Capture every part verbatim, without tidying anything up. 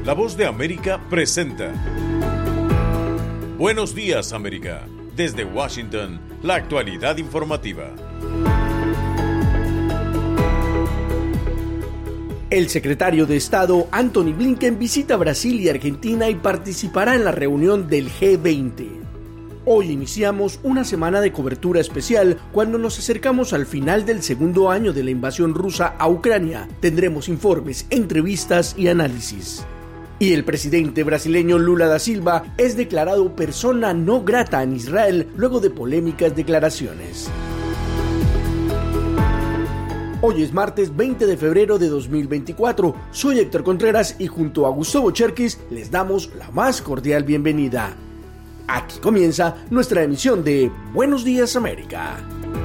La Voz de América presenta Buenos Días, América. Desde Washington, la actualidad informativa. El secretario de Estado, Antony Blinken, visita Brasil y Argentina y participará en la reunión del G veinte. Hoy iniciamos una semana de cobertura especial cuando nos acercamos al final del segundo año de la invasión rusa a Ucrania. Tendremos informes, entrevistas y análisis. Y el presidente brasileño Lula da Silva es declarado persona no grata en Israel luego de polémicas declaraciones. Hoy es martes veinte de febrero de dos mil veinticuatro. Soy Héctor Contreras y junto a Gustavo Cherkis les damos la más cordial bienvenida. Aquí comienza nuestra emisión de Buenos Días, América.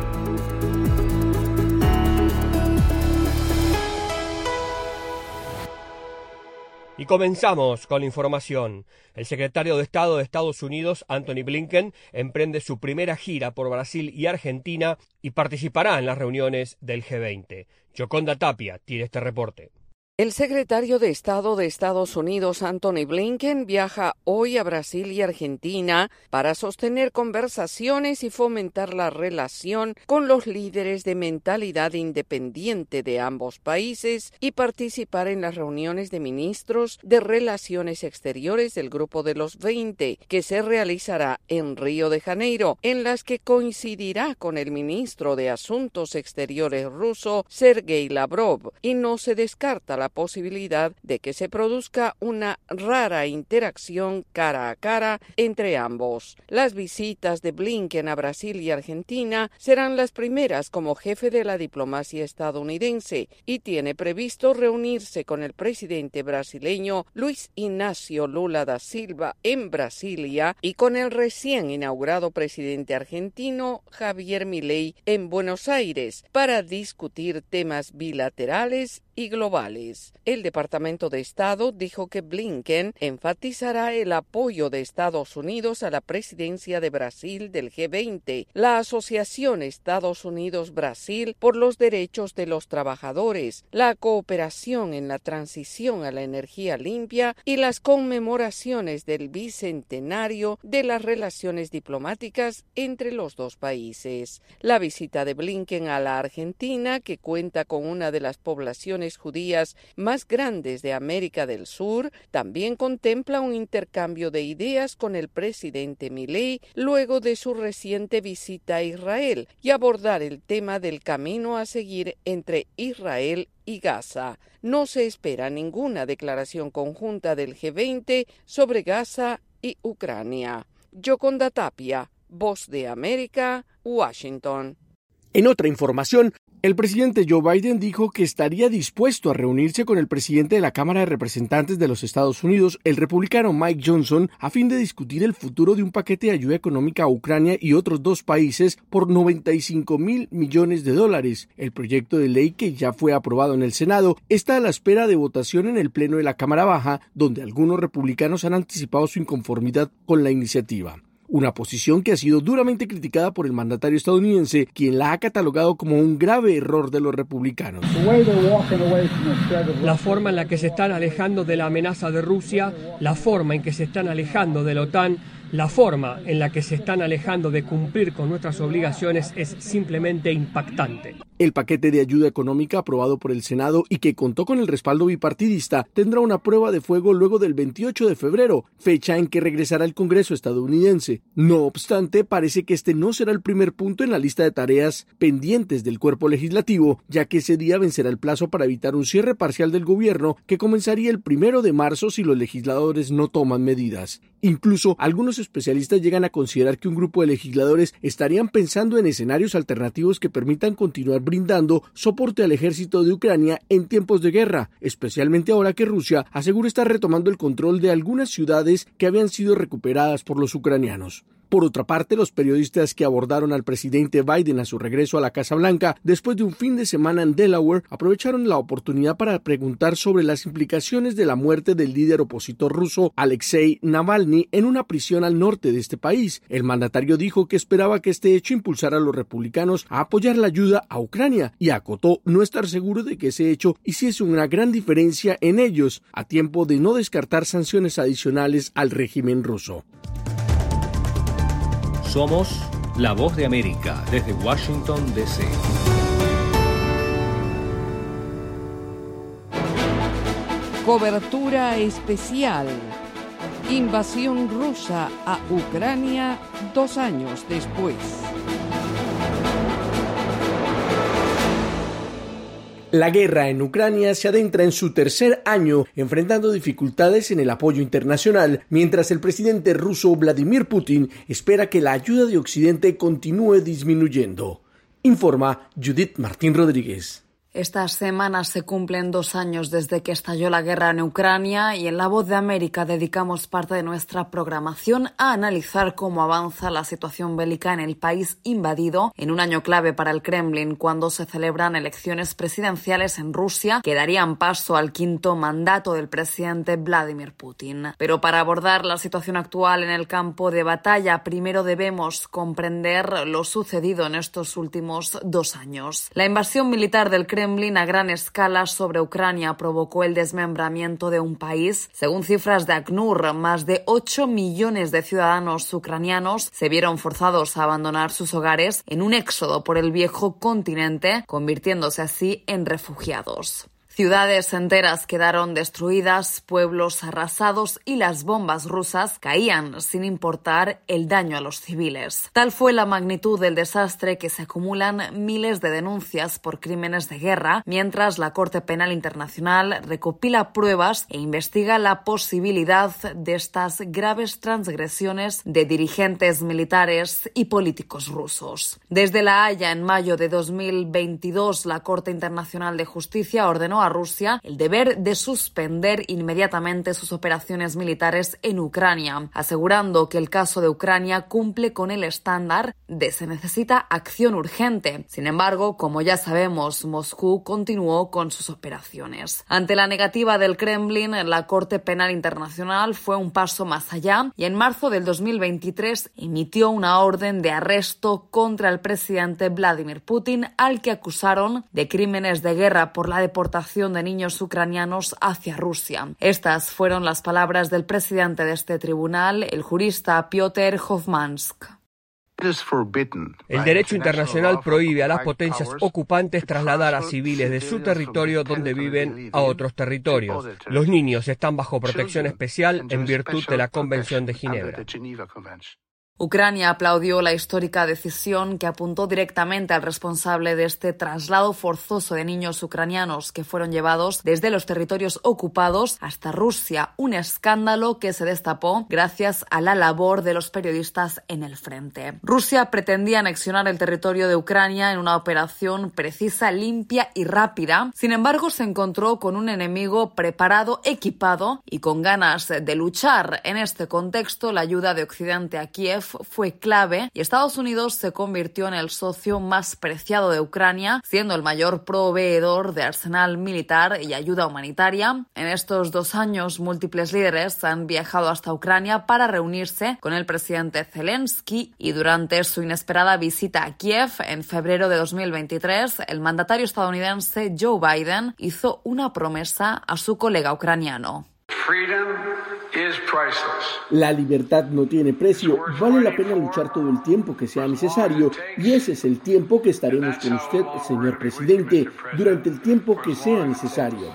Y comenzamos con la información. El secretario de Estado de Estados Unidos, Antony Blinken, emprende su primera gira por Brasil y Argentina y participará en las reuniones del G veinte. Yoconda Tapia tiene este reporte. El secretario de Estado de Estados Unidos, Antony Blinken, viaja hoy a Brasil y Argentina para sostener conversaciones y fomentar la relación con los líderes de mentalidad independiente de ambos países y participar en las reuniones de ministros de Relaciones Exteriores del Grupo de los veinte, que se realizará en Río de Janeiro, en las que coincidirá con el ministro de Asuntos Exteriores ruso, Sergei Lavrov, y no se descarta la la posibilidad de que se produzca una rara interacción cara a cara entre ambos. Las visitas de Blinken a Brasil y Argentina serán las primeras como jefe de la diplomacia estadounidense y tiene previsto reunirse con el presidente brasileño Luis Ignacio Lula da Silva en Brasilia y con el recién inaugurado presidente argentino Javier Milei en Buenos Aires para discutir temas bilaterales y globales. El Departamento de Estado dijo que Blinken enfatizará el apoyo de Estados Unidos a la presidencia de Brasil del G veinte, la Asociación Estados Unidos-Brasil por los Derechos de los Trabajadores, la cooperación en la transición a la energía limpia y las conmemoraciones del bicentenario de las relaciones diplomáticas entre los dos países. La visita de Blinken a la Argentina, que cuenta con una de las poblaciones judías más grandes de América del Sur, también contempla un intercambio de ideas con el presidente Milei luego de su reciente visita a Israel y abordar el tema del camino a seguir entre Israel y Gaza. No se espera ninguna declaración conjunta del G veinte sobre Gaza y Ucrania. Yoconda Tapia, Voz de América, Washington. En otra información, el presidente Joe Biden dijo que estaría dispuesto a reunirse con el presidente de la Cámara de Representantes de los Estados Unidos, el republicano Mike Johnson, a fin de discutir el futuro de un paquete de ayuda económica a Ucrania y otros dos países por noventa y cinco mil millones de dólares. El proyecto de ley, que ya fue aprobado en el Senado, está a la espera de votación en el Pleno de la Cámara Baja, donde algunos republicanos han anticipado su inconformidad con la iniciativa. Una posición que ha sido duramente criticada por el mandatario estadounidense, quien la ha catalogado como un grave error de los republicanos. La forma en la que se están alejando de la amenaza de Rusia, la forma en que se están alejando de la OTAN, la forma en la que se están alejando de cumplir con nuestras obligaciones es simplemente impactante. El paquete de ayuda económica aprobado por el Senado y que contó con el respaldo bipartidista tendrá una prueba de fuego luego del veintiocho de febrero, fecha en que regresará al Congreso estadounidense. No obstante, parece que este no será el primer punto en la lista de tareas pendientes del cuerpo legislativo, ya que ese día vencerá el plazo para evitar un cierre parcial del gobierno que comenzaría el primero de marzo si los legisladores no toman medidas. Incluso algunos especialistas llegan a considerar que un grupo de legisladores estarían pensando en escenarios alternativos que permitan continuar brindando soporte al ejército de Ucrania en tiempos de guerra, especialmente ahora que Rusia asegura estar retomando el control de algunas ciudades que habían sido recuperadas por los ucranianos. Por otra parte, los periodistas que abordaron al presidente Biden a su regreso a la Casa Blanca después de un fin de semana en Delaware aprovecharon la oportunidad para preguntar sobre las implicaciones de la muerte del líder opositor ruso Alexei Navalny en una prisión al norte de este país. El mandatario dijo que esperaba que este hecho impulsara a los republicanos a apoyar la ayuda a Ucrania y acotó no estar seguro de que ese hecho hiciese una gran diferencia en ellos, a tiempo de no descartar sanciones adicionales al régimen ruso. Somos la voz de América desde Washington, D C Cobertura especial. Invasión rusa a Ucrania dos años después. La guerra en Ucrania se adentra en su tercer año, enfrentando dificultades en el apoyo internacional, mientras el presidente ruso Vladimir Putin espera que la ayuda de Occidente continúe disminuyendo. Informa Judith Martín Rodríguez. Estas semanas se cumplen dos años desde que estalló la guerra en Ucrania y en La Voz de América dedicamos parte de nuestra programación a analizar cómo avanza la situación bélica en el país invadido en un año clave para el Kremlin cuando se celebran elecciones presidenciales en Rusia que darían paso al quinto mandato del presidente Vladimir Putin. Pero para abordar la situación actual en el campo de batalla, primero debemos comprender lo sucedido en estos últimos dos años. La invasión militar del Kremlin Kremlin a gran escala sobre Ucrania provocó el desmembramiento de un país. Según cifras de ACNUR, más de ocho millones de ciudadanos ucranianos se vieron forzados a abandonar sus hogares en un éxodo por el viejo continente, convirtiéndose así en refugiados. Ciudades enteras quedaron destruidas, pueblos arrasados y las bombas rusas caían sin importar el daño a los civiles. Tal fue la magnitud del desastre que se acumulan miles de denuncias por crímenes de guerra, mientras la Corte Penal Internacional recopila pruebas e investiga la posibilidad de estas graves transgresiones de dirigentes militares y políticos rusos. Desde La Haya, en mayo de dos mil veintidós, la Corte Internacional de Justicia ordenó a Rusia el deber de suspender inmediatamente sus operaciones militares en Ucrania, asegurando que el caso de Ucrania cumple con el estándar de se necesita acción urgente. Sin embargo, como ya sabemos, Moscú continuó con sus operaciones. Ante la negativa del Kremlin, la Corte Penal Internacional fue un paso más allá y en marzo del dos mil veintitrés emitió una orden de arresto contra el presidente Vladimir Putin, al que acusaron de crímenes de guerra por la deportación de niños ucranianos hacia Rusia. Estas fueron las palabras del presidente de este tribunal, el jurista Piotr Hovmansk. El derecho internacional prohíbe a las potencias ocupantes trasladar a civiles de su territorio donde viven a otros territorios. Los niños están bajo protección especial en virtud de la Convención de Ginebra. Ucrania aplaudió la histórica decisión que apuntó directamente al responsable de este traslado forzoso de niños ucranianos que fueron llevados desde los territorios ocupados hasta Rusia, un escándalo que se destapó gracias a la labor de los periodistas en el frente. Rusia pretendía anexionar el territorio de Ucrania en una operación precisa, limpia y rápida. Sin embargo, se encontró con un enemigo preparado, equipado y con ganas de luchar. En este contexto, la ayuda de Occidente a Kiev fue clave y Estados Unidos se convirtió en el socio más preciado de Ucrania, siendo el mayor proveedor de arsenal militar y ayuda humanitaria. En estos dos años, múltiples líderes han viajado hasta Ucrania para reunirse con el presidente Zelensky y durante su inesperada visita a Kiev en febrero de dos mil veintitrés, el mandatario estadounidense Joe Biden hizo una promesa a su colega ucraniano. La libertad no tiene precio, vale la pena luchar todo el tiempo que sea necesario y ese es el tiempo que estaremos con usted, señor presidente, durante el tiempo que sea necesario.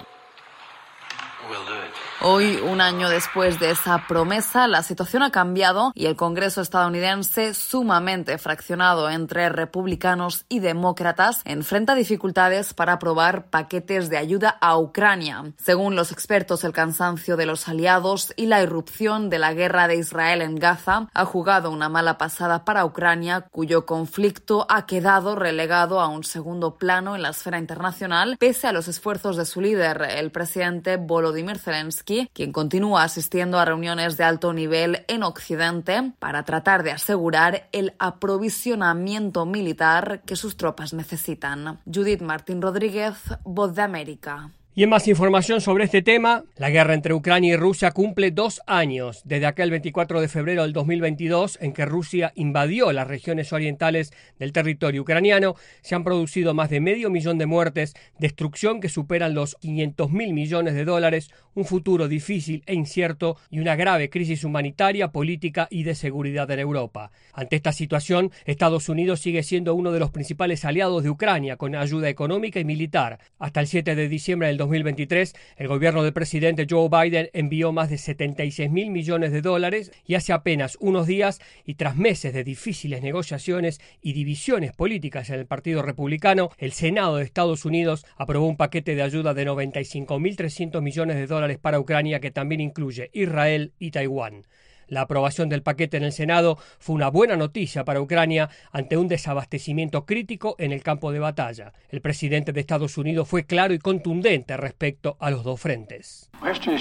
Hoy, un año después de esa promesa, la situación ha cambiado y el Congreso estadounidense, sumamente fraccionado entre republicanos y demócratas, enfrenta dificultades para aprobar paquetes de ayuda a Ucrania. Según los expertos, el cansancio de los aliados y la irrupción de la guerra de Israel en Gaza ha jugado una mala pasada para Ucrania, cuyo conflicto ha quedado relegado a un segundo plano en la esfera internacional, pese a los esfuerzos de su líder, el presidente Volodymyr Zelensky, Zelensky, quien continúa asistiendo a reuniones de alto nivel en Occidente para tratar de asegurar el aprovisionamiento militar que sus tropas necesitan. Judith Martín Rodríguez, Voz de América. Y en más información sobre este tema, la guerra entre Ucrania y Rusia cumple dos años desde aquel veinticuatro de febrero del dos mil veintidós en que Rusia invadió las regiones orientales del territorio ucraniano. Se han producido más de medio millón de muertes, destrucción que superan los quinientos mil millones de dólares, un futuro difícil e incierto y una grave crisis humanitaria, política y de seguridad en Europa. Ante esta situación, Estados Unidos sigue siendo uno de los principales aliados de Ucrania con ayuda económica y militar. Hasta el siete de diciembre del dos mil veintitrés, el gobierno del presidente Joe Biden envió más de setenta y seis mil millones de dólares y hace apenas unos días y tras meses de difíciles negociaciones y divisiones políticas en el Partido Republicano, el Senado de Estados Unidos aprobó un paquete de ayuda de noventa y cinco mil trescientos millones de dólares para Ucrania que también incluye Israel y Taiwán. La aprobación del paquete en el Senado fue una buena noticia para Ucrania ante un desabastecimiento crítico en el campo de batalla. El presidente de Estados Unidos fue claro y contundente respecto a los dos frentes.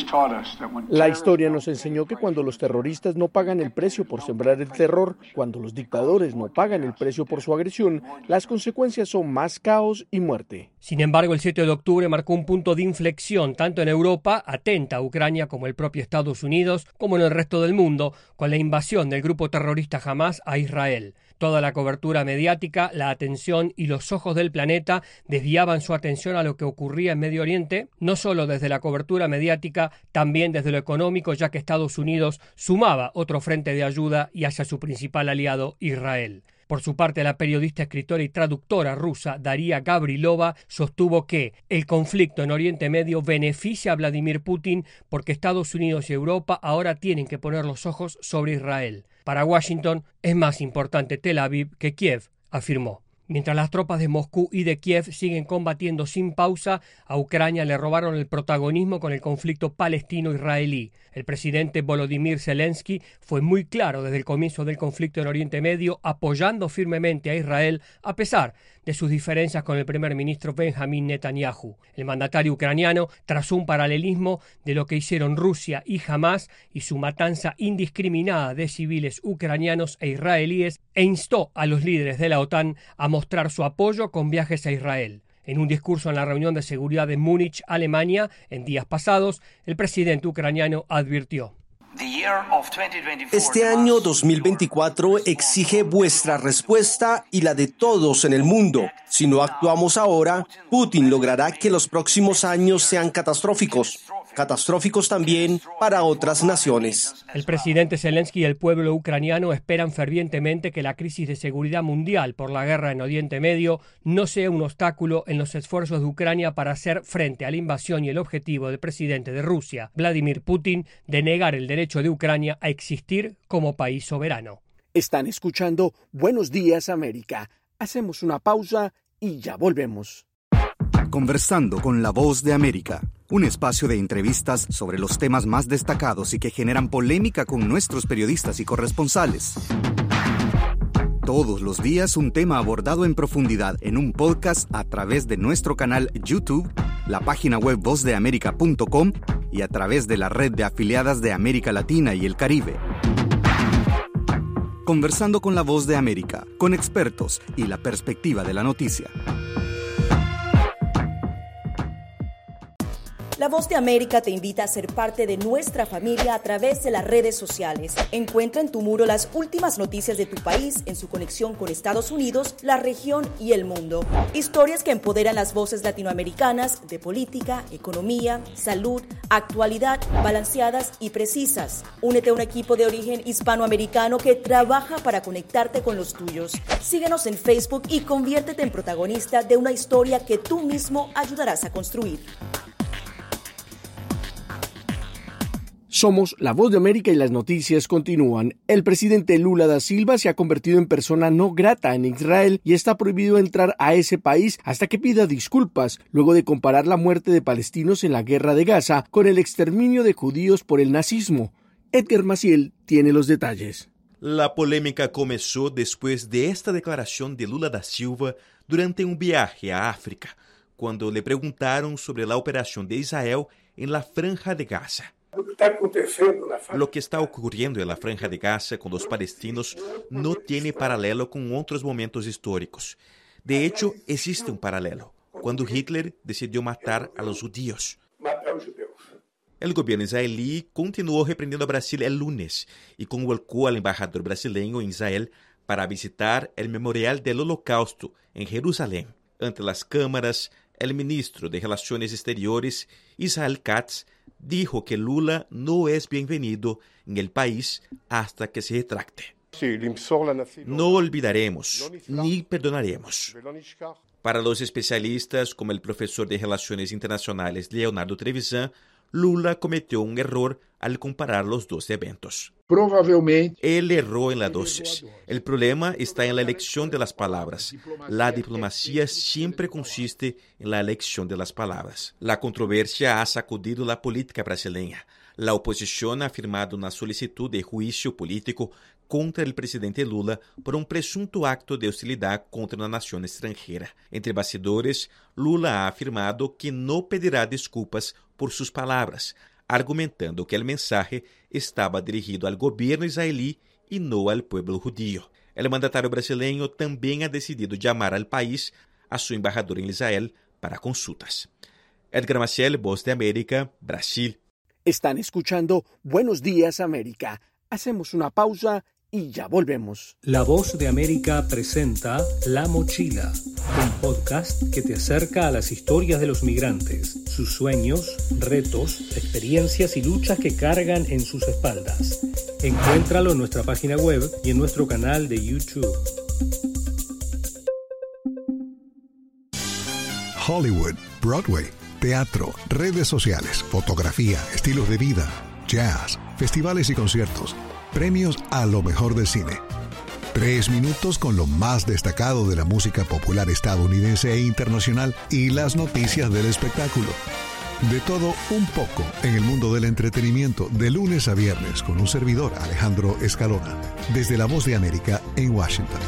La historia nos enseñó que cuando los terroristas no pagan el precio por sembrar el terror, cuando los dictadores no pagan el precio por su agresión, las consecuencias son más caos y muerte. Sin embargo, el siete de octubre marcó un punto de inflexión tanto en Europa, atenta a Ucrania, como el propio Estados Unidos, como en el resto del mundo, con la invasión del grupo terrorista Hamás a Israel. Toda la cobertura mediática, la atención y los ojos del planeta desviaban su atención a lo que ocurría en Medio Oriente, no solo desde la cobertura mediática, también desde lo económico, ya que Estados Unidos sumaba otro frente de ayuda y hacia su principal aliado, Israel. Por su parte, la periodista, escritora y traductora rusa Daria Gavrilova sostuvo que el conflicto en Oriente Medio beneficia a Vladimir Putin porque Estados Unidos y Europa ahora tienen que poner los ojos sobre Israel. Para Washington es más importante Tel Aviv que Kiev, afirmó. Mientras las tropas de Moscú y de Kiev siguen combatiendo sin pausa, a Ucrania le robaron el protagonismo con el conflicto palestino-israelí. El presidente Volodymyr Zelensky fue muy claro desde el comienzo del conflicto en Oriente Medio, apoyando firmemente a Israel a pesar de sus diferencias con el primer ministro Benjamin Netanyahu. El mandatario ucraniano trazó un paralelismo de lo que hicieron Rusia y Hamás y su matanza indiscriminada de civiles ucranianos e israelíes e instó a los líderes de la OTAN a mostrar su apoyo con viajes a Israel. En un discurso en la reunión de seguridad de Múnich, Alemania, en días pasados, el presidente ucraniano advirtió: Este año dos mil veinticuatro exige vuestra respuesta y la de todos en el mundo. Si no actuamos ahora, Putin logrará que los próximos años sean catastróficos. Catastróficos también para otras naciones. El presidente Zelensky y el pueblo ucraniano esperan fervientemente que la crisis de seguridad mundial por la guerra en Oriente Medio no sea un obstáculo en los esfuerzos de Ucrania para hacer frente a la invasión y el objetivo del presidente de Rusia, Vladimir Putin, de negar el derecho de Ucrania a existir como país soberano. Están escuchando Buenos Días América. Hacemos una pausa y ya volvemos. Conversando con la Voz de América, un espacio de entrevistas sobre los temas más destacados y que generan polémica con nuestros periodistas y corresponsales. Todos los días un tema abordado en profundidad en un podcast a través de nuestro canal YouTube, la página web voz de américa punto com y a través de la red de afiliadas de América Latina y el Caribe. Conversando con la Voz de América, con expertos y la perspectiva de la noticia. La Voz de América te invita a ser parte de nuestra familia a través de las redes sociales. Encuentra en tu muro las últimas noticias de tu país en su conexión con Estados Unidos, la región y el mundo. Historias que empoderan las voces latinoamericanas de política, economía, salud, actualidad, balanceadas y precisas. Únete a un equipo de origen hispanoamericano que trabaja para conectarte con los tuyos. Síguenos en Facebook y conviértete en protagonista de una historia que tú mismo ayudarás a construir. Somos La Voz de América y las noticias continúan. El presidente Lula da Silva se ha convertido en persona no grata en Israel y está prohibido entrar a ese país hasta que pida disculpas, luego de comparar la muerte de palestinos en la guerra de Gaza con el exterminio de judíos por el nazismo. Edgar Maciel tiene los detalles. La polémica comenzó después de esta declaración de Lula da Silva durante un viaje a África, cuando le preguntaron sobre la operación de Israel en la Franja de Gaza. Lo que está ocurriendo en la Franja de Gaza con los palestinos no tiene paralelo con otros momentos históricos. De hecho, existe un paralelo, cuando Hitler decidió matar a los judíos. El gobierno israelí continuó reprendiendo a Brasil el lunes y convocó al embajador brasileño en Israel para visitar el Memorial del Holocausto en Jerusalén. Ante las cámaras, el ministro de Relaciones Exteriores, Israel Katz, dijo que Lula no es bienvenido en el país hasta que se retracte. No olvidaremos ni perdonaremos. Para los especialistas, como el profesor de Relaciones Internacionales Leonardo Trevisan, Lula cometió un error al comparar los dos eventos. Provavelmente. Él erró en la dosis. El problema está en la elección de las palabras. La diplomacia siempre consiste en la elección de las palabras. La controversia ha sacudido la política brasileña. La oposición ha firmado una solicitud de juicio político contra el presidente Lula por un presunto acto de hostilidad contra una nación extranjera. Entre bastidores, Lula ha afirmado que no pedirá disculpas por sus palabras, argumentando que el mensaje estaba dirigido al gobierno israelí y no al pueblo judío. El mandatario brasileño también ha decidido llamar al país a su embajador en Israel para consultas. Edgar Maciel, Voz de América, Brasil. Están escuchando Buenos Días América. Hacemos una pausa y ya volvemos. La Voz de América presenta La Mochila, un podcast que te acerca a las historias de los migrantes, sus sueños, retos, experiencias y luchas que cargan en sus espaldas. Encuéntralo en nuestra página web y en nuestro canal de YouTube. Hollywood, Broadway, teatro, redes sociales, fotografía, estilos de vida, jazz, festivales y conciertos, premios a lo mejor del cine. Tres minutos con lo más destacado de la música popular estadounidense e internacional y las noticias del espectáculo. De todo un poco en el mundo del entretenimiento de lunes a viernes con un servidor, Alejandro Escalona, desde La Voz de América en Washington.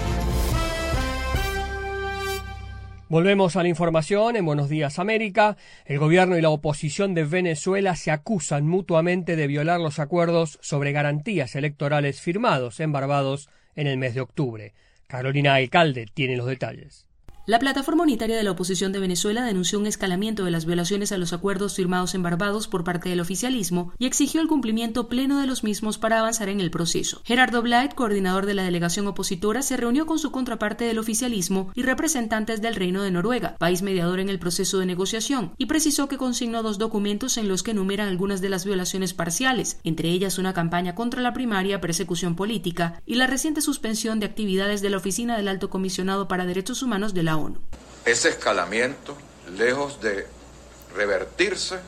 Volvemos a la información en Buenos Días América. El gobierno y la oposición de Venezuela se acusan mutuamente de violar los acuerdos sobre garantías electorales firmados en Barbados en el mes de octubre. Carolina Alcalde tiene los detalles. La plataforma unitaria de la oposición de Venezuela denunció un escalamiento de las violaciones a los acuerdos firmados en Barbados por parte del oficialismo y exigió el cumplimiento pleno de los mismos para avanzar en el proceso. Gerardo Blight, coordinador de la delegación opositora, se reunió con su contraparte del oficialismo y representantes del Reino de Noruega, país mediador en el proceso de negociación, y precisó que consignó dos documentos en los que enumeran algunas de las violaciones parciales, entre ellas una campaña contra la primaria, persecución política y la reciente suspensión de actividades de la Oficina del Alto Comisionado para Derechos Humanos de la ONU. Ese escalamiento, lejos de revertirse,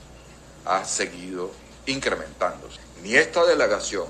ha seguido incrementándose. Ni esta delegación,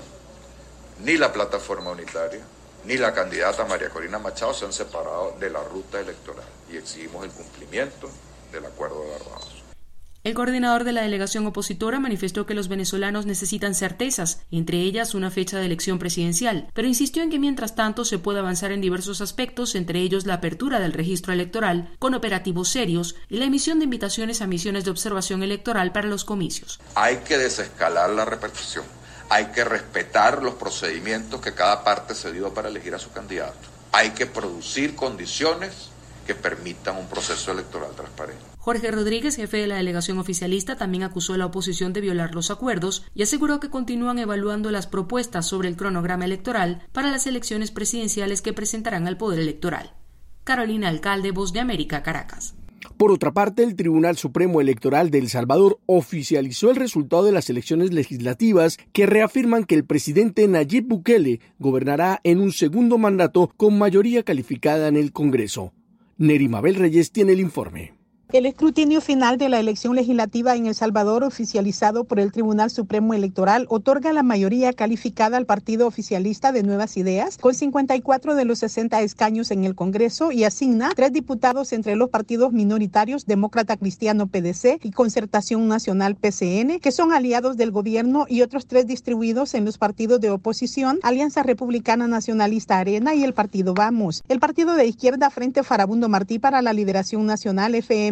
ni la plataforma unitaria, ni la candidata María Corina Machado se han separado de la ruta electoral y exigimos el cumplimiento del Acuerdo de Barbados. El coordinador de la delegación opositora manifestó que los venezolanos necesitan certezas, entre ellas una fecha de elección presidencial, pero insistió en que mientras tanto se puede avanzar en diversos aspectos, entre ellos la apertura del registro electoral con operativos serios y la emisión de invitaciones a misiones de observación electoral para los comicios. Hay que desescalar la repartición, hay que respetar los procedimientos que cada parte se dio para elegir a su candidato, hay que producir condiciones que permitan un proceso electoral transparente. Jorge Rodríguez, jefe de la delegación oficialista, también acusó a la oposición de violar los acuerdos y aseguró que continúan evaluando las propuestas sobre el cronograma electoral para las elecciones presidenciales que presentarán al Poder Electoral. Carolina Alcalde, Voz de América, Caracas. Por otra parte, el Tribunal Supremo Electoral de El Salvador oficializó el resultado de las elecciones legislativas que reafirman que el presidente Nayib Bukele gobernará en un segundo mandato con mayoría calificada en el Congreso. Neri Mabel Reyes tiene el informe. El escrutinio final de la elección legislativa en El Salvador, oficializado por el Tribunal Supremo Electoral, otorga la mayoría calificada al partido oficialista de Nuevas Ideas, con cincuenta y cuatro de los sesenta escaños en el Congreso, y asigna tres diputados entre los partidos minoritarios Demócrata Cristiano P D C y Concertación Nacional P C N, que son aliados del gobierno, y otros tres distribuidos en los partidos de oposición, Alianza Republicana Nacionalista Arena y el partido Vamos. El partido de izquierda Frente Farabundo Martí para la Liberación Nacional F M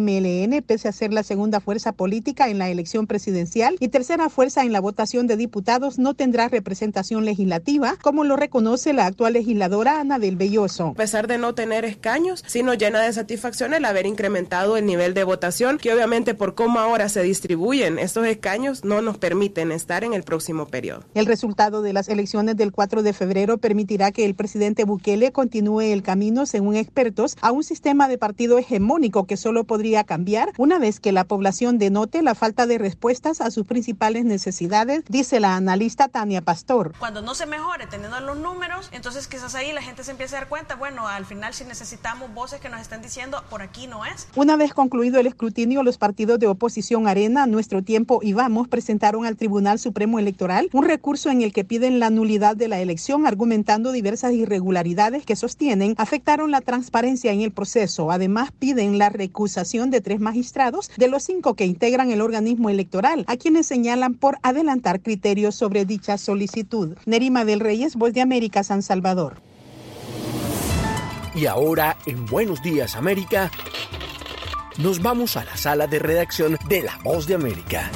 M L N, pese a ser la segunda fuerza política en la elección presidencial y tercera fuerza en la votación de diputados, no tendrá representación legislativa, como lo reconoce la actual legisladora Ana del Belloso. A pesar de no tener escaños, sí nos llena de satisfacción el haber incrementado el nivel de votación, que obviamente por cómo ahora se distribuyen estos escaños no nos permiten estar en el próximo periodo. El resultado de las elecciones del cuatro de febrero permitirá que el presidente Bukele continúe el camino, según expertos, a un sistema de partido hegemónico que solo podría cambiar una vez que la población denote la falta de respuestas a sus principales necesidades, dice la analista Tania Pastor. Cuando no se mejore teniendo los números, entonces quizás ahí la gente se empiece a dar cuenta, bueno, al final si necesitamos voces que nos estén diciendo por aquí no es. Una vez concluido el escrutinio, los partidos de oposición Arena, Nuestro Tiempo y Vamos presentaron al Tribunal Supremo Electoral un recurso en el que piden la nulidad de la elección, argumentando diversas irregularidades que sostienen afectaron la transparencia en el proceso. Además, piden la recusación de tres magistrados de los cinco que integran el organismo electoral, a quienes señalan por adelantar criterios sobre dicha solicitud. Nerima del Reyes, Voz de América, San Salvador. Y ahora, en Buenos Días América, nos vamos a la sala de redacción de La Voz de América.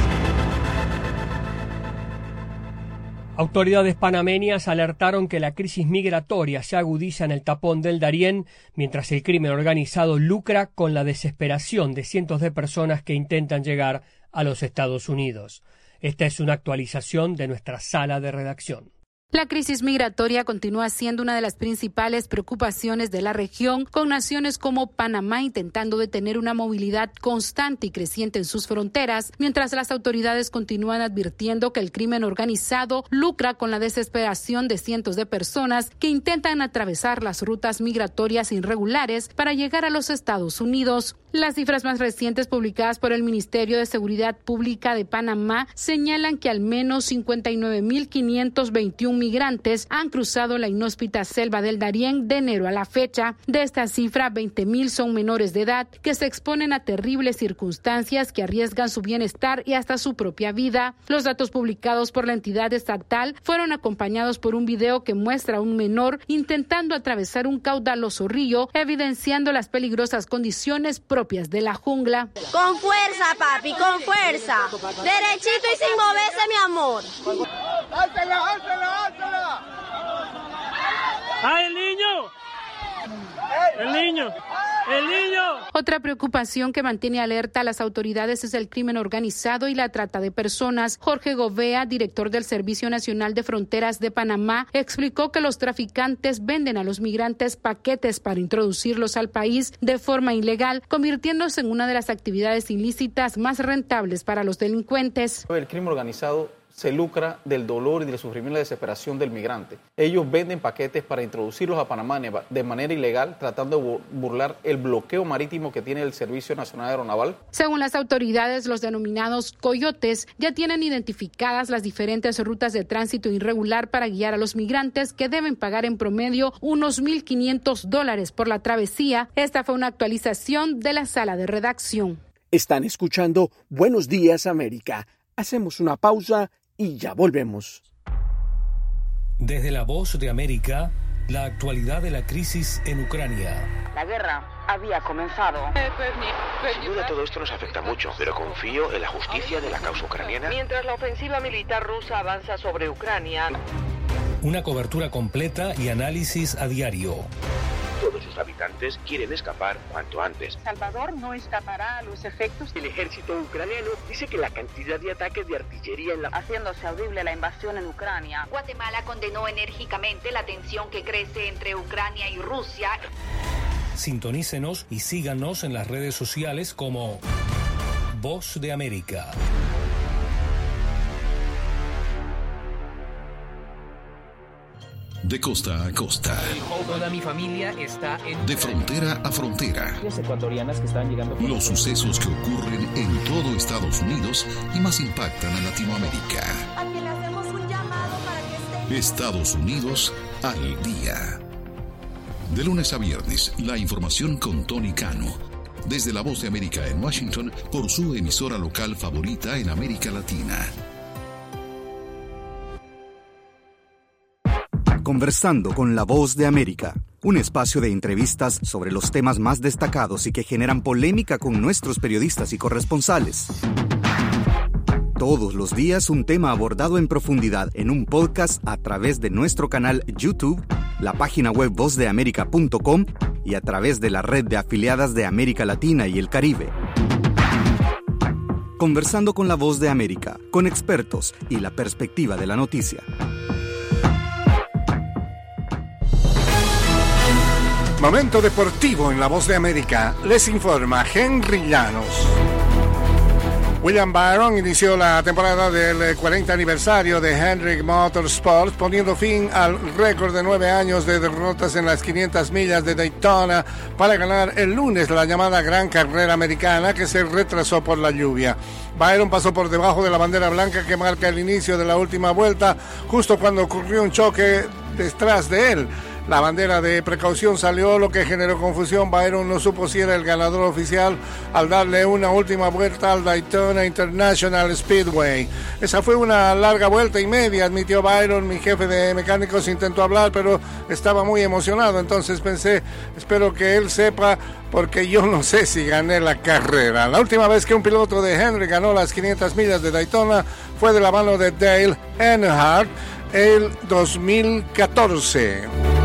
Autoridades panameñas alertaron que la crisis migratoria se agudiza en el tapón del Darién, mientras el crimen organizado lucra con la desesperación de cientos de personas que intentan llegar a los Estados Unidos. Esta es una actualización de nuestra sala de redacción. La crisis migratoria continúa siendo una de las principales preocupaciones de la región, con naciones como Panamá intentando detener una movilidad constante y creciente en sus fronteras, mientras las autoridades continúan advirtiendo que el crimen organizado lucra con la desesperación de cientos de personas que intentan atravesar las rutas migratorias irregulares para llegar a los Estados Unidos. Las cifras más recientes publicadas por el Ministerio de Seguridad Pública de Panamá señalan que al menos cincuenta y nueve mil quinientos veintiún migrantes han cruzado la inhóspita selva del Darién de enero a la fecha. De esta cifra, veinte mil son menores de edad que se exponen a terribles circunstancias que arriesgan su bienestar y hasta su propia vida. Los datos publicados por la entidad estatal fueron acompañados por un video que muestra a un menor intentando atravesar un caudaloso río, evidenciando las peligrosas condiciones propias de la jungla. Con fuerza, papi, con fuerza. Derechito y sin moverse, mi amor. ¡Álzala, álzala, álzala! ¡Ah, el niño! ¡El niño! ¡El niño! Otra preocupación que mantiene alerta a las autoridades es el crimen organizado y la trata de personas. Jorge Govea, director del Servicio Nacional de Fronteras de Panamá, explicó que los traficantes venden a los migrantes paquetes para introducirlos al país de forma ilegal, convirtiéndose en una de las actividades ilícitas más rentables para los delincuentes. El crimen organizado se lucra del dolor y del sufrimiento y la desesperación del migrante. Ellos venden paquetes para introducirlos a Panamá de manera ilegal, tratando de burlar el bloqueo marítimo que tiene el Servicio Nacional Aeronaval. Según las autoridades, los denominados coyotes ya tienen identificadas las diferentes rutas de tránsito irregular para guiar a los migrantes, que deben pagar en promedio unos mil quinientos dólares por la travesía. Esta fue una actualización de la sala de redacción. Están escuchando Buenos Días América. Hacemos una pausa y ya volvemos. Desde La Voz de América, la actualidad de la crisis en Ucrania. La guerra había comenzado. Sin duda todo esto nos afecta mucho, pero confío en la justicia de la causa ucraniana. Mientras la ofensiva militar rusa avanza sobre Ucrania. Una cobertura completa y análisis a diario. Todos sus habitantes quieren escapar cuanto antes. Salvador no escapará a los efectos. El ejército ucraniano dice que la cantidad de ataques de artillería en la... haciéndose audible la invasión en Ucrania. Guatemala condenó enérgicamente la tensión que crece entre Ucrania y Rusia. Sintonícenos y síganos en las redes sociales como Voz de América. De costa a costa. Toda mi familia está en... De frontera a frontera. Las ecuatorianas que están llegando... Los sucesos que ocurren en todo Estados Unidos y más impactan a Latinoamérica. A quien le hacemos un llamado para que esté... Estados Unidos al día. De lunes a viernes, la información con Tony Cano. Desde La Voz de América en Washington, por su emisora local favorita en América Latina. Conversando con La Voz de América, un espacio de entrevistas sobre los temas más destacados y que generan polémica con nuestros periodistas y corresponsales. Todos los días un tema abordado en profundidad en un podcast a través de nuestro canal YouTube, la página web voz de américa punto com y a través de la red de afiliadas de América Latina y el Caribe. Conversando con la Voz de América, con expertos y la perspectiva de la noticia. Momento deportivo en la Voz de América. Les informa Henry Llanos. William Byron inició la temporada del cuarenta aniversario de Hendrick Motorsports, poniendo fin al récord de nueve años de derrotas en las quinientas millas de Daytona para ganar el lunes la llamada Gran Carrera Americana, que se retrasó por la lluvia. Byron pasó por debajo de la bandera blanca que marca el inicio de la última vuelta, justo cuando ocurrió un choque detrás de él. La bandera de precaución salió, lo que generó confusión. Byron no supo si era el ganador oficial al darle una última vuelta al Daytona International Speedway. Esa fue una larga vuelta y media, admitió Byron. Mi jefe de mecánicos intentó hablar, pero estaba muy emocionado. Entonces pensé, espero que él sepa, porque yo no sé si gané la carrera. La última vez que un piloto de Henry ganó las quinientas millas de Daytona fue de la mano de Dale Earnhardt el dos mil catorce.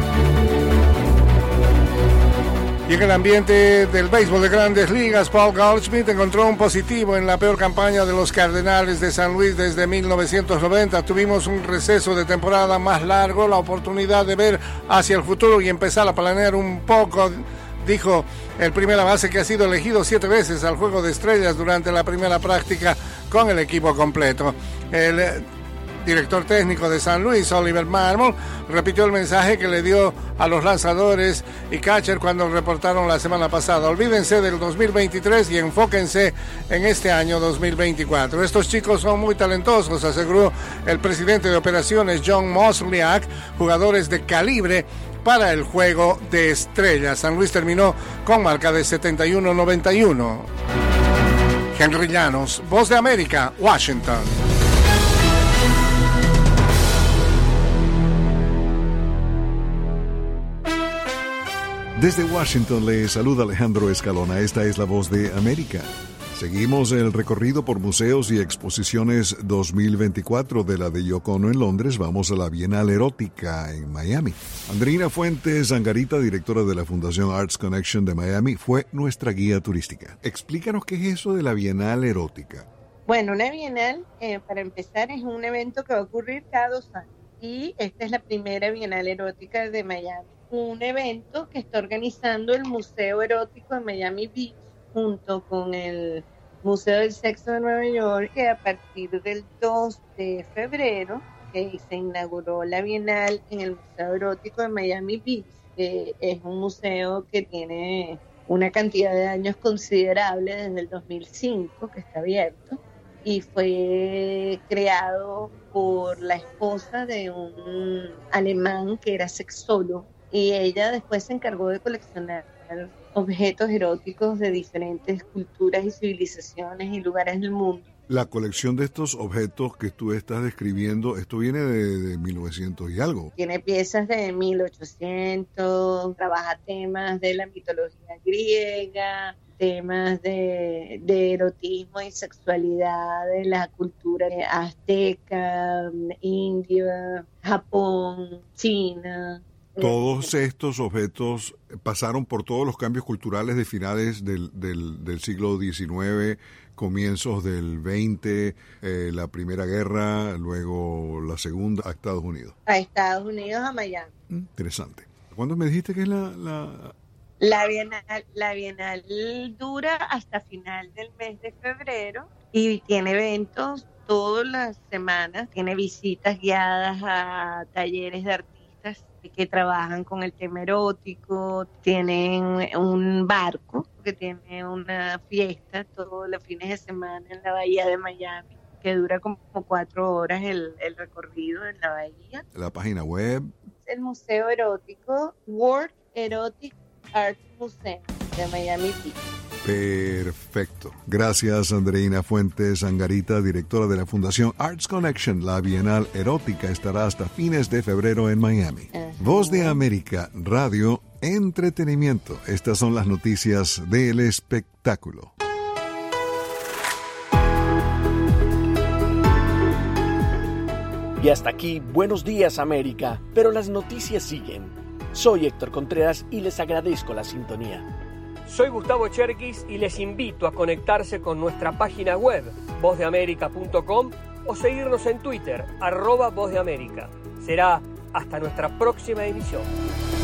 Y en el ambiente del béisbol de Grandes Ligas, Paul Goldschmidt encontró un positivo en la peor campaña de los Cardenales de San Luis desde mil novecientos noventa. Tuvimos un receso de temporada más largo, la oportunidad de ver hacia el futuro y empezar a planear un poco, dijo el primera base, que ha sido elegido siete veces al Juego de Estrellas durante la primera práctica con el equipo completo. El director técnico de San Luis, Oliver Marmol, repitió el mensaje que le dio a los lanzadores y catcher cuando reportaron la semana pasada. Olvídense del dos mil veintitrés y enfóquense en este año dos mil veinticuatro. Estos chicos son muy talentosos, aseguró el presidente de operaciones John Mozeliak, jugadores de calibre para el Juego de Estrellas. San Luis terminó con marca de setenta y uno noventa y uno. Henry Llanos, Voz de América, Washington. Desde Washington le saluda Alejandro Escalona. Esta es la Voz de América. Seguimos el recorrido por museos y exposiciones dos mil veinticuatro de la de Yoko Ono en Londres. Vamos a la Bienal Erótica en Miami. Andreina Fuentes Angarita, directora de la Fundación Arts Connection de Miami, fue nuestra guía turística. Explícanos qué es eso de la Bienal Erótica. Bueno, una Bienal, eh, para empezar, es un evento que va a ocurrir cada dos años. Y esta es la primera Bienal Erótica de Miami. Un evento que está organizando el Museo Erótico de Miami Beach junto con el Museo del Sexo de Nueva York, que a partir del dos de febrero que se inauguró la Bienal en el Museo Erótico de Miami Beach, que es un museo que tiene una cantidad de años considerable desde el dos mil cinco que está abierto, y fue creado por la esposa de un alemán que era sexólogo. Y ella después se encargó de coleccionar objetos eróticos de diferentes culturas y civilizaciones y lugares del mundo. La colección de estos objetos que tú estás describiendo, esto viene de, de mil novecientos y algo. Tiene piezas de mil ochocientos, trabaja temas de la mitología griega, temas de, de erotismo y sexualidad de la cultura azteca, india, Japón, China. Todos estos objetos pasaron por todos los cambios culturales de finales del, del, del siglo diecinueve, comienzos del veinte, eh, la Primera Guerra, luego la Segunda, a Estados Unidos. A Estados Unidos, a Miami. Interesante. ¿Cuándo me dijiste que es la...? La, la, bienal, la Bienal dura hasta final del mes de febrero y tiene eventos todas las semanas. Tiene visitas guiadas a talleres de artistas que trabajan con el tema erótico, tienen un barco que tiene una fiesta todos los fines de semana en la bahía de Miami, que dura como cuatro horas el, el recorrido en la bahía. La página web. El Museo Erótico, World Erotic Art Museum de Miami Beach. Perfecto. Gracias, Andreina Fuentes Angarita, directora de la Fundación Arts Connection. La Bienal Erótica estará hasta fines de febrero en Miami. Uh-huh. Voz de América Radio entretenimiento. Estas son las noticias del espectáculo. Y hasta aquí, Buenos Días América, pero las noticias siguen. Soy Héctor Contreras y les agradezco la sintonía. Soy Gustavo Cherkis y les invito a conectarse con nuestra página web, voz de américa punto com, o seguirnos en Twitter, arroba Voz de América. Será hasta nuestra próxima emisión.